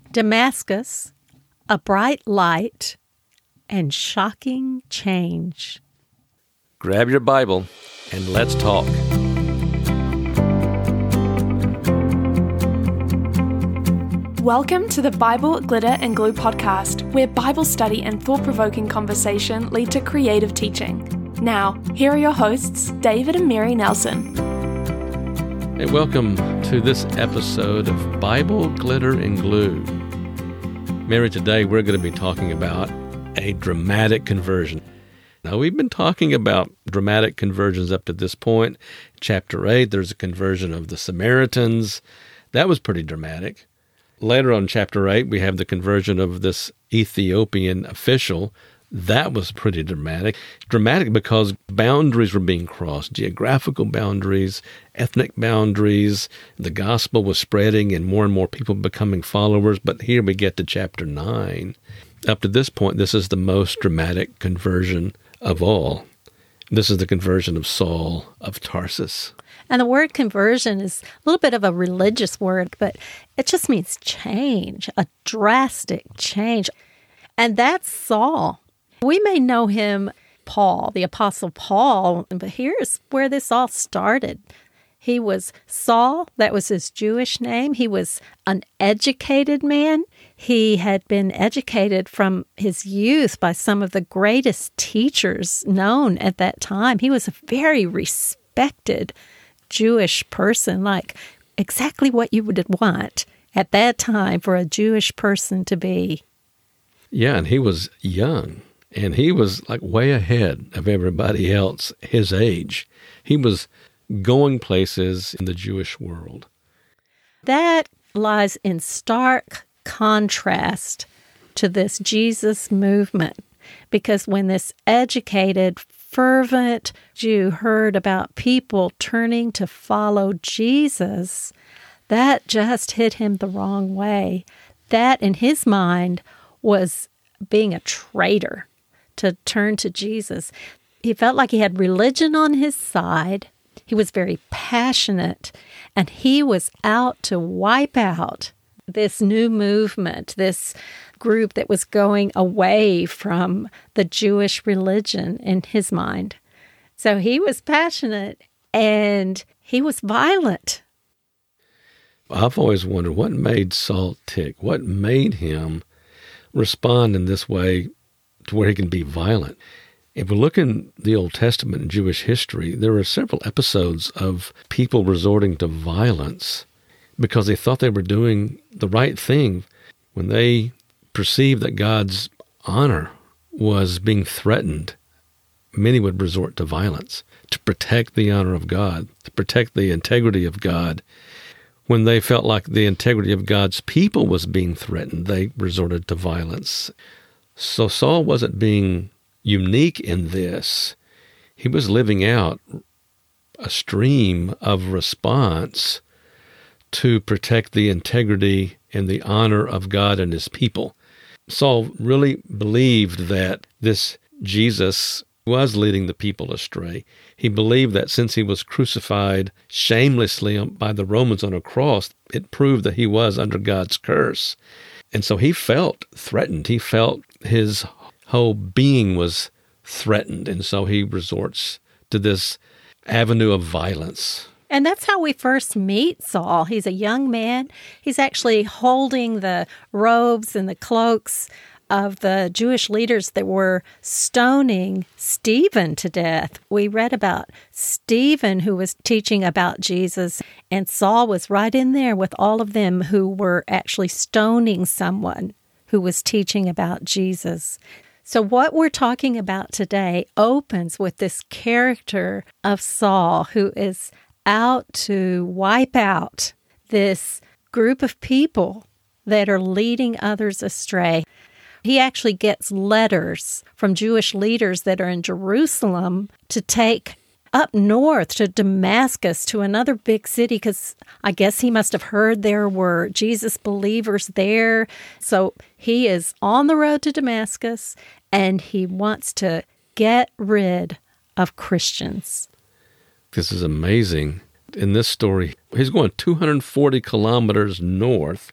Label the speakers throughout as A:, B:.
A: Damascus, a bright light, and shocking change.
B: Grab your Bible and let's talk.
C: Welcome to the Bible, Glitter and Glue podcast, where Bible study and thought-provoking conversation lead to creative teaching. Now, here are your hosts, David and Mary Nelson.
B: Hey, welcome to this episode of Bible, Glitter and Glue. Mary, today we're going to be talking about a dramatic conversion. Now, we've been talking about dramatic conversions up to this point. Chapter 8, there's a conversion of the Samaritans. That was pretty dramatic. Later on, chapter 8, we have the conversion of this Ethiopian official. That was pretty dramatic. Dramatic because boundaries were being crossed, geographical boundaries, ethnic boundaries. The gospel was spreading and more people becoming followers. But here we get to chapter 9. Up to this point, this is the most dramatic conversion of all. This is the conversion of Saul of Tarsus.
A: And the word conversion is a little bit of a religious word, but it just means change, a drastic change. And that's Saul. We may know him, Paul, the Apostle Paul, but here's where this all started. He was Saul, that was his Jewish name. He was an educated man. He had been educated from his youth by some of the greatest teachers known at that time. He was a very respected Jewish person, like exactly what you would want at that time for a Jewish person to be.
B: Yeah, and he was young, and he was like way ahead of everybody else his age. He was going places in the Jewish world.
A: That lies in stark contrast to this Jesus movement, because when this educated, fervent Jew heard about people turning to follow Jesus, that just hit him the wrong way. That, in his mind, was being a traitor to turn to Jesus. He felt like he had religion on his side. He was very passionate, and he was out to wipe out this new movement, this group that was going away from the Jewish religion in his mind. So he was passionate and he was violent.
B: I've always wondered what made Saul tick, what made him respond in this way to where he can be violent. If we look in the Old Testament and Jewish history, there are several episodes of people resorting to violence because they thought they were doing the right thing. When they perceived that God's honor was being threatened, many would resort to violence to protect the honor of God, to protect the integrity of God. When they felt like the integrity of God's people was being threatened, they resorted to violence. So Saul wasn't being unique in this. He was living out a stream of response to protect the integrity and the honor of God and his people. Saul really believed that this Jesus was leading the people astray. He believed that since he was crucified shamelessly by the Romans on a cross, it proved that he was under God's curse. And so he felt threatened. He felt his whole being was threatened. And so he resorts to this avenue of violence.
A: And that's how we first meet Saul. He's a young man. He's actually holding the robes and the cloaks of the Jewish leaders that were stoning Stephen to death. We read about Stephen, who was teaching about Jesus, and Saul was right in there with all of them who were actually stoning someone who was teaching about Jesus. So what we're talking about today opens with this character of Saul, who is out to wipe out this group of people that are leading others astray. He actually gets letters from Jewish leaders that are in Jerusalem to take up north to Damascus, to another big city, because I guess he must have heard there were Jesus believers there. So he is on the road to Damascus, and he wants to get rid of Christians.
B: This is amazing. In this story, he's going 240 kilometers north,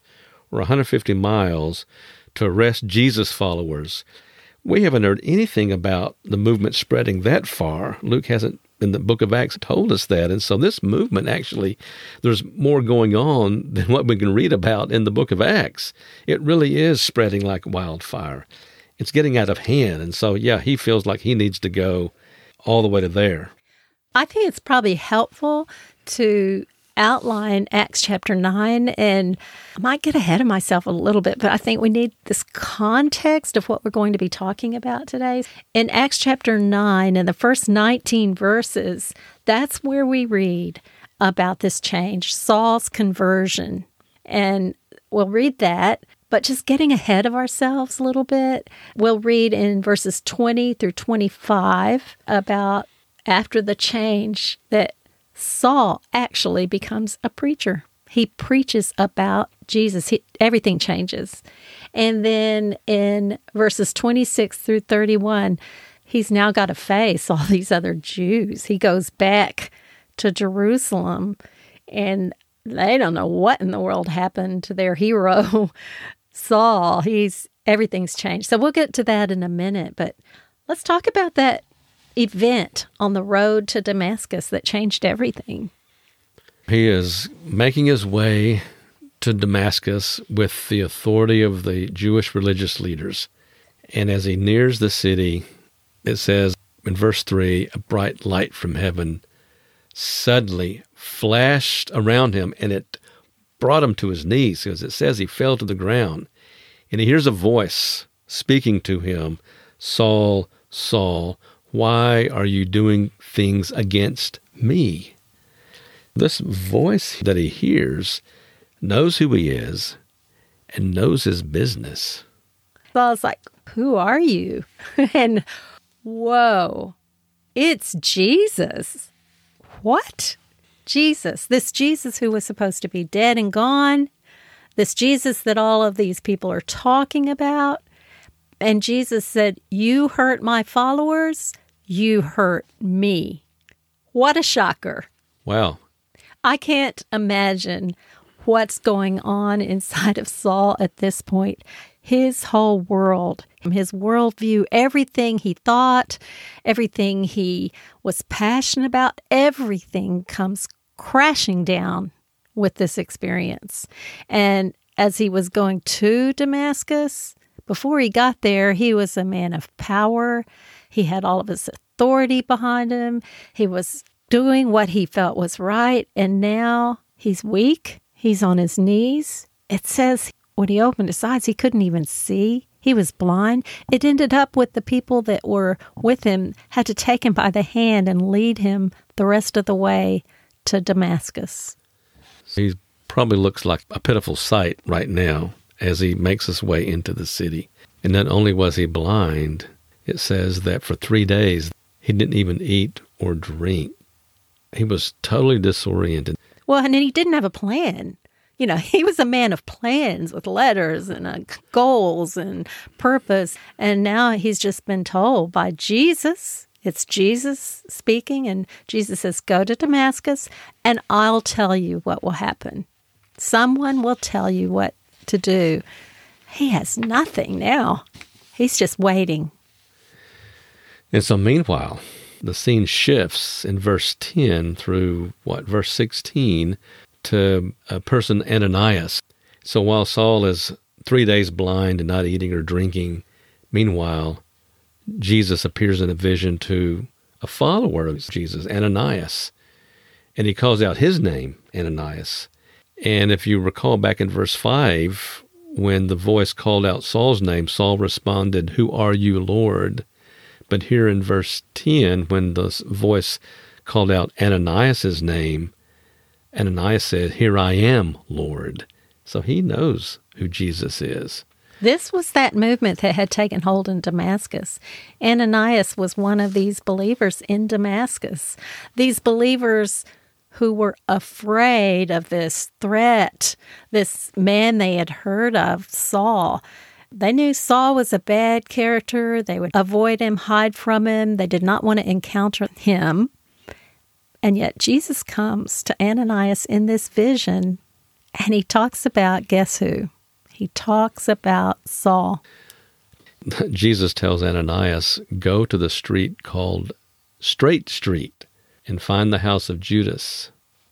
B: or 150 miles to arrest Jesus followers. We haven't heard anything about the movement spreading that far. Luke hasn't, in the book of Acts, told us that. And so this movement, actually, there's more going on than what we can read about in the book of Acts. It really is spreading like wildfire. It's getting out of hand. And so, yeah, he feels like he needs to go all the way to there.
A: I think it's probably helpful to outline Acts chapter 9, and I might get ahead of myself a little bit, but I think we need this context of what we're going to be talking about today. In Acts chapter 9, in the first 19 verses, that's where we read about this change, Saul's conversion. And we'll read that, but just getting ahead of ourselves a little bit, we'll read in verses 20 through 25 about after the change that Saul actually becomes a preacher. He preaches about Jesus. Everything changes. And then in verses 26 through 31, he's now got to face all these other Jews. He goes back to Jerusalem, and they don't know what in the world happened to their hero, Saul. Everything's changed. So we'll get to that in a minute, but let's talk about that event on the road to Damascus that changed everything.
B: He is making his way to Damascus with the authority of the Jewish religious leaders. And as he nears the city, it says in verse 3, a bright light from heaven suddenly flashed around him, and it brought him to his knees, because it says he fell to the ground. And he hears a voice speaking to him, "Saul, Saul, why are you doing things against me?" This voice that he hears knows who he is and knows his business.
A: Saul's like, "Who are you?" And whoa, it's Jesus. What? Jesus. This Jesus who was supposed to be dead and gone. This Jesus that all of these people are talking about. And Jesus said, "You hurt my followers, you hurt me." What a shocker.
B: Wow.
A: I can't imagine what's going on inside of Saul at this point. His whole world, his worldview, everything he thought, everything he was passionate about, everything comes crashing down with this experience. And as he was going to Damascus, before he got there, he was a man of power. He had all of his authority behind him. He was doing what he felt was right. And now he's weak. He's on his knees. It says when he opened his eyes, he couldn't even see. He was blind. It ended up with the people that were with him had to take him by the hand and lead him the rest of the way to Damascus.
B: He probably looks like a pitiful sight right now as he makes his way into the city. And not only was he blind, it says that for 3 days he didn't even eat or drink. He was totally disoriented.
A: Well, and he didn't have a plan. You know, he was a man of plans with letters and goals and purpose. And now he's just been told by Jesus, it's Jesus speaking, and Jesus says, "Go to Damascus and I'll tell you what will happen. Someone will tell you what to do." He has nothing now. He's just waiting.
B: And so meanwhile, the scene shifts in verse 10 through, verse 16 to a person, Ananias. So while Saul is 3 days blind and not eating or drinking, meanwhile, Jesus appears in a vision to a follower of Jesus, Ananias. And he calls out his name, Ananias. And if you recall back in verse 5, when the voice called out Saul's name, Saul responded, "Who are you, Lord?" But here in verse 10, when the voice called out Ananias' name, Ananias said, "Here I am, Lord." So he knows who Jesus is.
A: This was that movement that had taken hold in Damascus. Ananias was one of these believers in Damascus. These believers who were afraid of this threat, this man they had heard of, Saul. They knew Saul was a bad character. They would avoid him, hide from him. They did not want to encounter him. And yet Jesus comes to Ananias in this vision, and he talks about, guess who? He talks about Saul.
B: Jesus tells Ananias, go to the street called Straight Street and find the house of Judas.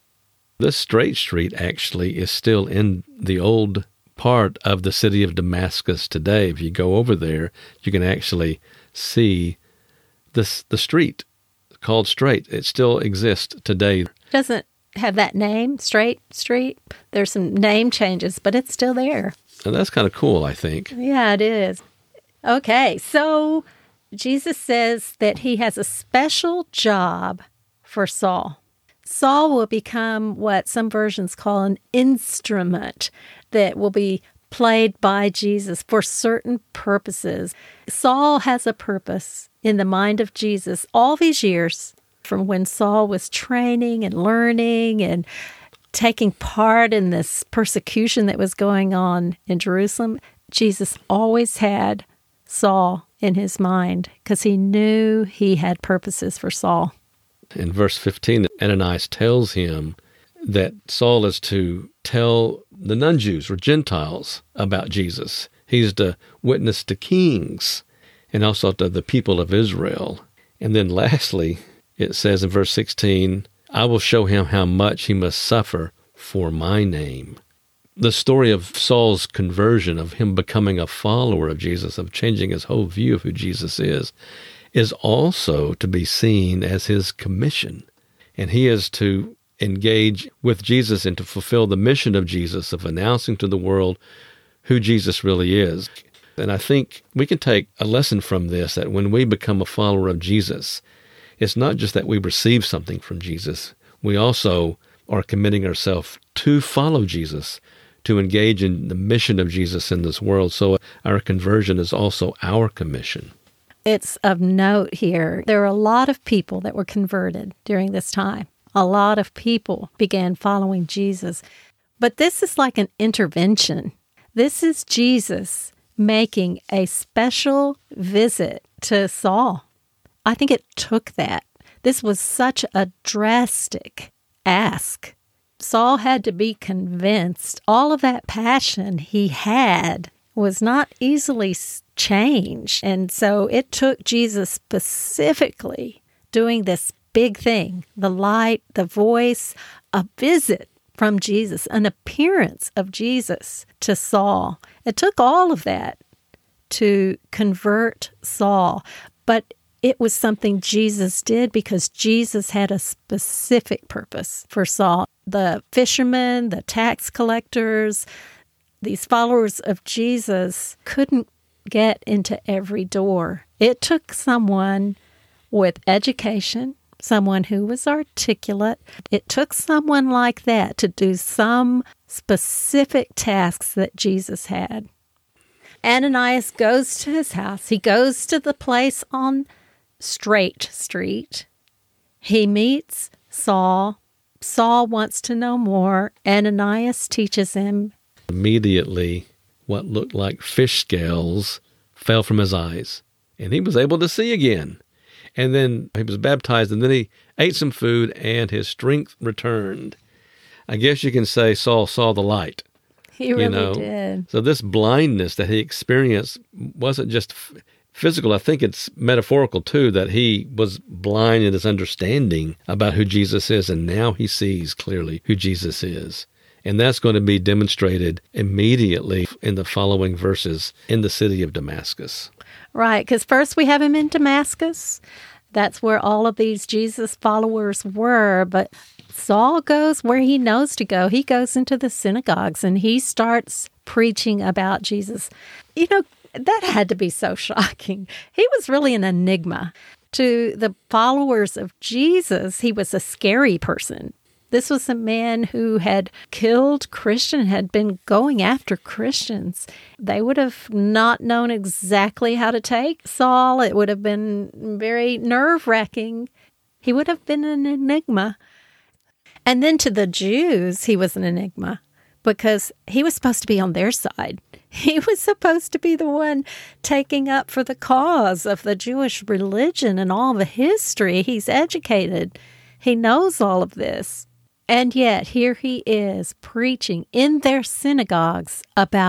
B: This Straight Street actually is still in the old part of the city of Damascus today. If you go over there, you can actually see the street called Straight. It still exists today.
A: Doesn't have that name, Straight Street. There's some name changes, but it's still there.
B: And that's kind of cool, I think.
A: Yeah, it is. Okay, so Jesus says that he has a special job for Saul. Saul will become what some versions call an instrument that will be played by Jesus for certain purposes. Saul has a purpose in the mind of Jesus all these years, from when Saul was training and learning and taking part in this persecution that was going on in Jerusalem. Jesus always had Saul in his mind because he knew he had purposes for Saul.
B: In verse 15, Ananias tells him that Saul is to tell the non-Jews or Gentiles about Jesus. He's to witness to kings and also to the people of Israel. And then lastly, it says in verse 16, I will show him how much he must suffer for my name. The story of Saul's conversion, of him becoming a follower of Jesus, of changing his whole view of who Jesus is also to be seen as his commission. And he is to engage with Jesus and to fulfill the mission of Jesus of announcing to the world who Jesus really is. And I think we can take a lesson from this, that when we become a follower of Jesus, it's not just that we receive something from Jesus. We also are committing ourselves to follow Jesus, to engage in the mission of Jesus in this world. So our conversion is also our commission.
A: It's of note here, there are a lot of people that were converted during this time. A lot of people began following Jesus. But this is like an intervention. This is Jesus making a special visit to Saul. I think it took that. This was such a drastic ask. Saul had to be convinced. All of that passion he had was not easily changed. And so it took Jesus specifically doing this big thing, the light, the voice, a visit from Jesus, an appearance of Jesus to Saul. It took all of that to convert Saul. But it was something Jesus did because Jesus had a specific purpose for Saul. The fishermen, the tax collectors, these followers of Jesus couldn't get into every door. It took someone with education, someone who was articulate. It took someone like that to do some specific tasks that Jesus had. Ananias goes to his house. He goes to the place on Straight Street. He meets Saul. Saul wants to know more. Ananias teaches him.
B: Immediately, what looked like fish scales fell from his eyes, and he was able to see again. And then he was baptized, and then he ate some food, and his strength returned. I guess you can say Saul saw the light.
A: He really did.
B: So this blindness that he experienced wasn't just physical. I think it's metaphorical, too, that he was blind in his understanding about who Jesus is, and now he sees clearly who Jesus is. And that's going to be demonstrated immediately in the following verses in the city of Damascus.
A: Right, because first we have him in Damascus. That's where all of these Jesus followers were. But Saul goes where he knows to go. He goes into the synagogues and he starts preaching about Jesus. You know, that had to be so shocking. He was really an enigma. To the followers of Jesus, he was a scary person. This was a man who had killed Christians, had been going after Christians. They would have not known exactly how to take Saul. It would have been very nerve-wracking. He would have been an enigma. And then to the Jews, he was an enigma because he was supposed to be on their side. He was supposed to be the one taking up for the cause of the Jewish religion and all the history. He's educated. He knows all of this. And yet, here he is preaching in their synagogues about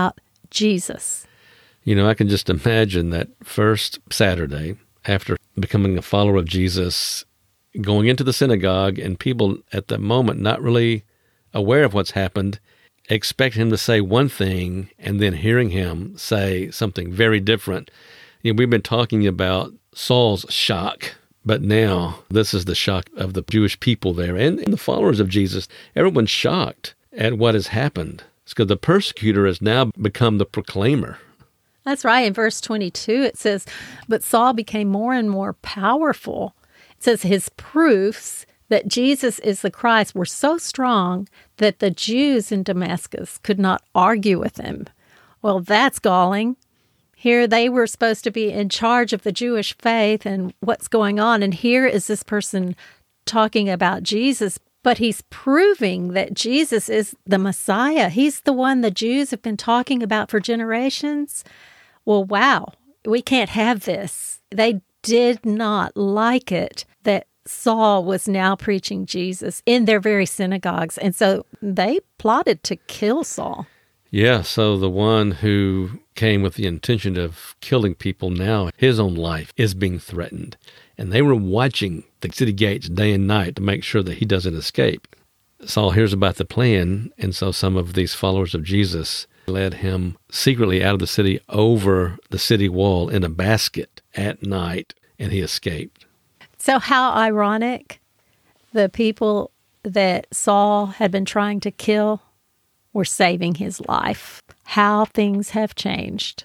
A: Jesus.
B: You know, I can just imagine that first Saturday after becoming a follower of Jesus, going into the synagogue and people at the moment not really aware of what's happened, expect him to say one thing and then hearing him say something very different. You know, we've been talking about Saul's shock, but now this is the shock of the Jewish people there and the followers of Jesus. Everyone's shocked at what has happened. It's because the persecutor has now become the proclaimer.
A: That's right. In verse 22, it says, but Saul became more and more powerful. It says his proofs that Jesus is the Christ were so strong that the Jews in Damascus could not argue with him. Well, that's galling. Here they were supposed to be in charge of the Jewish faith and what's going on. And here is this person talking about Jesus, but he's proving that Jesus is the Messiah. He's the one the Jews have been talking about for generations. Well, wow, we can't have this. They did not like it that Saul was now preaching Jesus in their very synagogues. And so they plotted to kill Saul.
B: Yeah, so the one who came with the intention of killing people now, his own life is being threatened. And they were watching the city gates day and night to make sure that he doesn't escape. Saul hears about the plan, and so some of these followers of Jesus led him secretly out of the city over the city wall in a basket at night, and he escaped.
A: So how ironic, the people that Saul had been trying to kill were saving his life. How things have changed.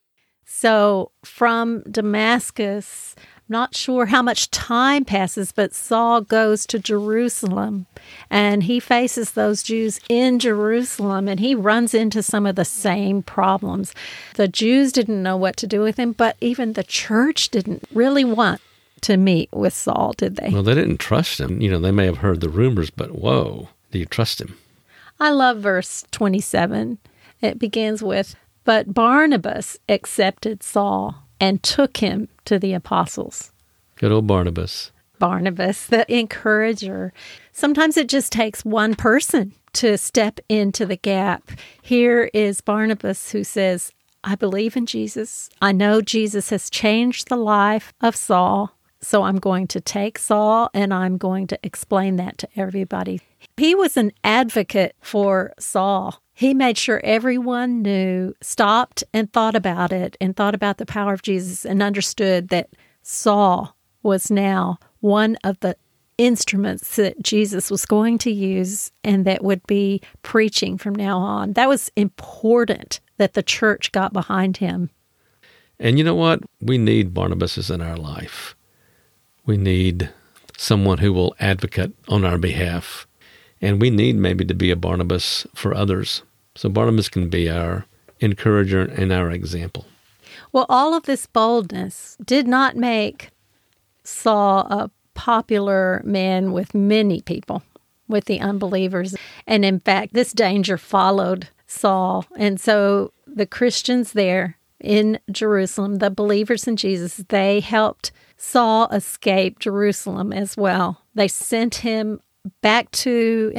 A: So from Damascus, I'm not sure how much time passes, but Saul goes to Jerusalem and he faces those Jews in Jerusalem and he runs into some of the same problems. The Jews didn't know what to do with him, but even the church didn't really want to meet with Saul, did they?
B: Well, they didn't trust him. You know, they may have heard the rumors, but whoa, do you trust him?
A: I love verse 27. It begins with, but Barnabas accepted Saul and took him to the apostles.
B: Good old Barnabas.
A: Barnabas, the encourager. Sometimes it just takes one person to step into the gap. Here is Barnabas who says, I believe in Jesus. I know Jesus has changed the life of Saul. So I'm going to take Saul and I'm going to explain that to everybody. He was an advocate for Saul. He made sure everyone knew, stopped and thought about it and thought about the power of Jesus and understood that Saul was now one of the instruments that Jesus was going to use and that would be preaching from now on. That was important that the church got behind him.
B: And you know what? We need Barnabases in our life. We need someone who will advocate on our behalf. And we need maybe to be a Barnabas for others. So Barnabas can be our encourager and our example.
A: Well, all of this boldness did not make Saul a popular man with many people, with the unbelievers. And in fact, this danger followed Saul. And so the Christians there in Jerusalem, the believers in Jesus, they helped Saul escape Jerusalem as well. They sent him back to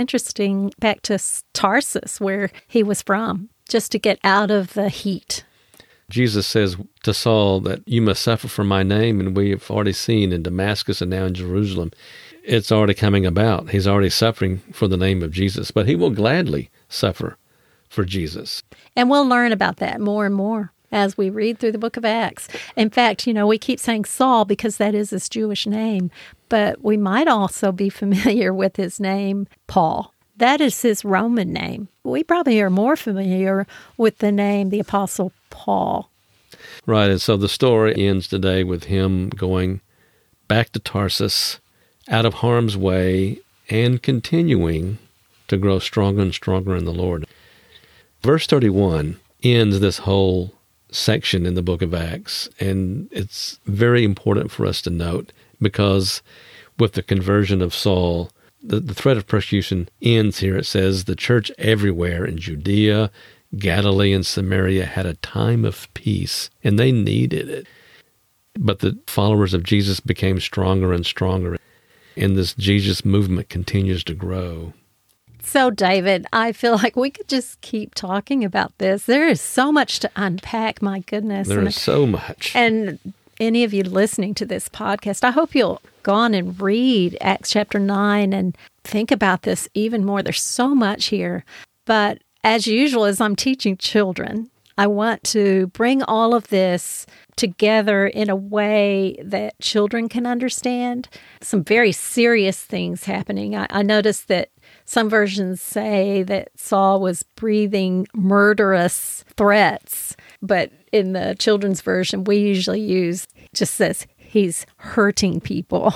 A: Tarsus, where he was from, just to get out of the heat.
B: Jesus says to Saul that you must suffer for my name, and we have already seen in Damascus and now in Jerusalem, it's already coming about. He's already suffering for the name of Jesus, but he will gladly suffer for Jesus.
A: And we'll learn about that more and more as we read through the book of Acts. In fact, we keep saying Saul because that is his Jewish name, but we might also be familiar with his name, Paul. That is his Roman name. We probably are more familiar with the name, the Apostle Paul.
B: Right, and so the story ends today with him going back to Tarsus, out of harm's way, and continuing to grow stronger and stronger in the Lord. Verse 31 ends this whole section in the book of Acts, and it's very important for us to note because with the conversion of Saul, the threat of persecution ends here. It says the church everywhere in Judea, Galilee, and Samaria had a time of peace, and they needed it. But the followers of Jesus became stronger and stronger, and this Jesus movement continues to grow.
A: So, David, I feel like we could just keep talking about this. There is so much to unpack, my goodness.
B: There is so much.
A: And any of you listening to this podcast, I hope you'll go on and read Acts chapter 9 and think about this even more. There's so much here. But as usual, as I'm teaching children, I want to bring all of this together in a way that children can understand. Some very serious things happening. I noticed that some versions say that Saul was breathing murderous threats, but in the children's version, we usually use, just says he's hurting people.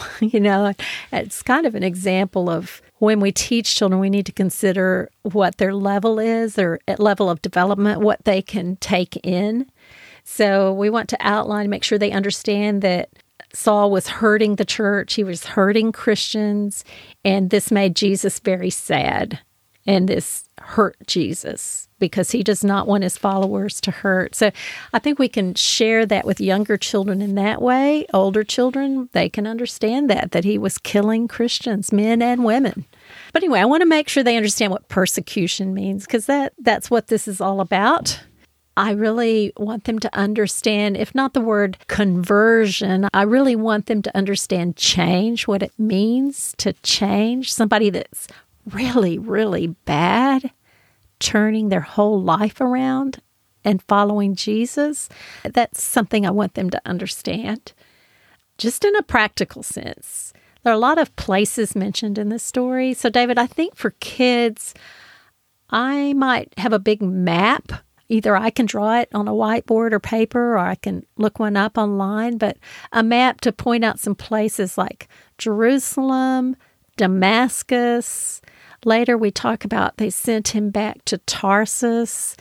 A: It's kind of an example of when we teach children, we need to consider what their level is, their level of development, what they can take in. So we want to outline, make sure they understand that Saul was hurting the church, he was hurting Christians, and this made Jesus very sad. And this hurt Jesus because he does not want his followers to hurt. So I think we can share that with younger children in that way. Older children, they can understand that he was killing Christians, men and women. But anyway, I want to make sure they understand what persecution means because that's what this is all about. I really want them to understand, if not the word conversion, I really want them to understand change, what it means to change. Somebody that's really, really bad, turning their whole life around and following Jesus. That's something I want them to understand. Just in a practical sense. There are a lot of places mentioned in this story. So, David, I think for kids, I might have a big map. Either I can draw it on a whiteboard or paper, or I can look one up online, but a map to point out some places like Jerusalem, Damascus. Later we talk about they sent him back to Tarsus.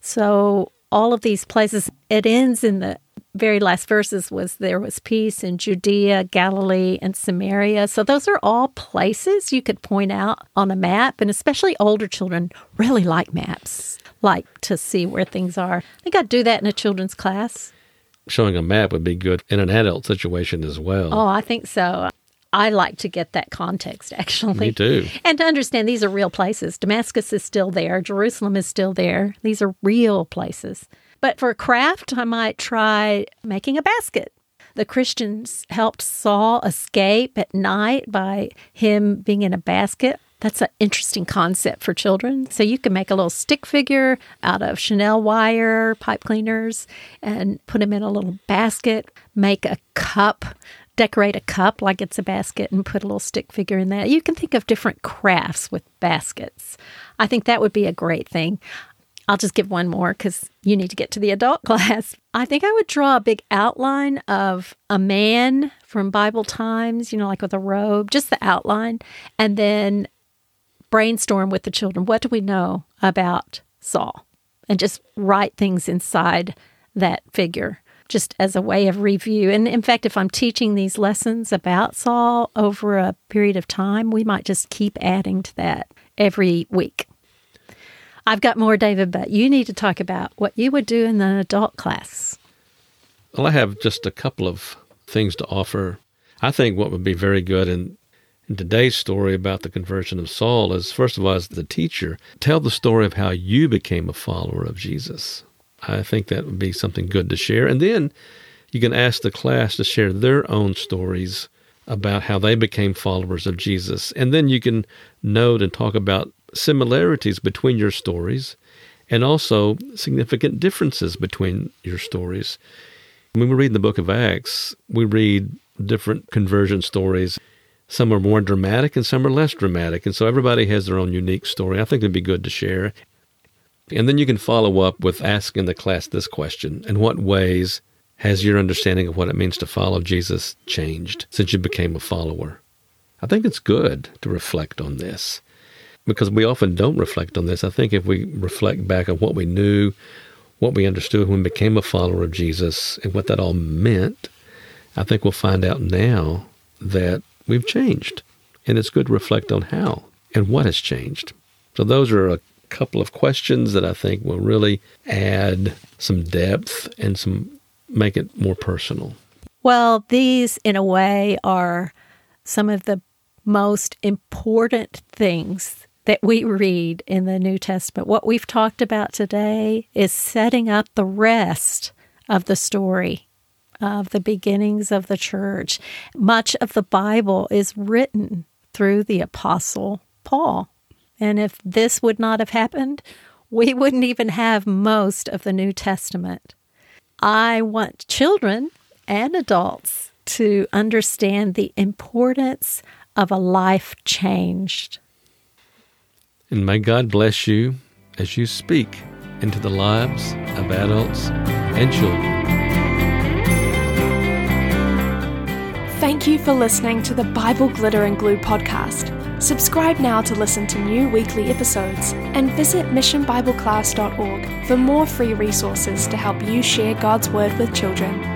A: So all of these places, it ends in the very last verses there was peace in Judea, Galilee, and Samaria. So those are all places you could point out on a map, and especially older children really like maps, like to see where things are. I think I'd do that in a children's class.
B: Showing a map would be good in an adult situation as well.
A: Oh, I think so. I like to get that context, actually.
B: Me too.
A: And to understand these are real places. Damascus is still there. Jerusalem is still there. These are real places. But for a craft, I might try making a basket. The Christians helped Saul escape at night by him being in a basket. That's an interesting concept for children. So you can make a little stick figure out of Chanel wire, pipe cleaners, and put them in a little basket. Make a cup, decorate a cup like it's a basket, and put a little stick figure in that. You can think of different crafts with baskets. I think that would be a great thing. I'll just give one more because you need to get to the adult class. I think I would draw a big outline of a man from Bible times, like with a robe, just the outline, and then brainstorm with the children. What do we know about Saul? And just write things inside that figure, just as a way of review. And in fact, if I'm teaching these lessons about Saul over a period of time, we might just keep adding to that every week. I've got more, David, but you need to talk about what you would do in an adult class.
B: Well, I have just a couple of things to offer. I think what would be very good in today's story about the conversion of Saul is, first of all, as the teacher, tell the story of how you became a follower of Jesus. I think that would be something good to share. And then you can ask the class to share their own stories about how they became followers of Jesus. And then you can note and talk about similarities between your stories and also significant differences between your stories. When we read the book of Acts, we read different conversion stories. Some are more dramatic and some are less dramatic. And so everybody has their own unique story. I think it'd be good to share. And then you can follow up with asking the class this question: in what ways has your understanding of what it means to follow Jesus changed since you became a follower? I think it's good to reflect on this because we often don't reflect on this. I think if we reflect back on what we knew, what we understood when we became a follower of Jesus and what that all meant, I think we'll find out now that we've changed. And it's good to reflect on how and what has changed. So those are a couple of questions that I think will really add some depth and make it more personal.
A: Well, these, in a way, are some of the most important things that we read in the New Testament. What we've talked about today is setting up the rest of the story of the beginnings of the church. Much of the Bible is written through the Apostle Paul. And if this would not have happened, we wouldn't even have most of the New Testament. I want children and adults to understand the importance of a life changed.
B: And may God bless you as you speak into the lives of adults and children.
C: Thank you for listening to the Bible Glitter and Glue podcast. Subscribe now to listen to new weekly episodes and visit missionbibleclass.org for more free resources to help you share God's Word with children.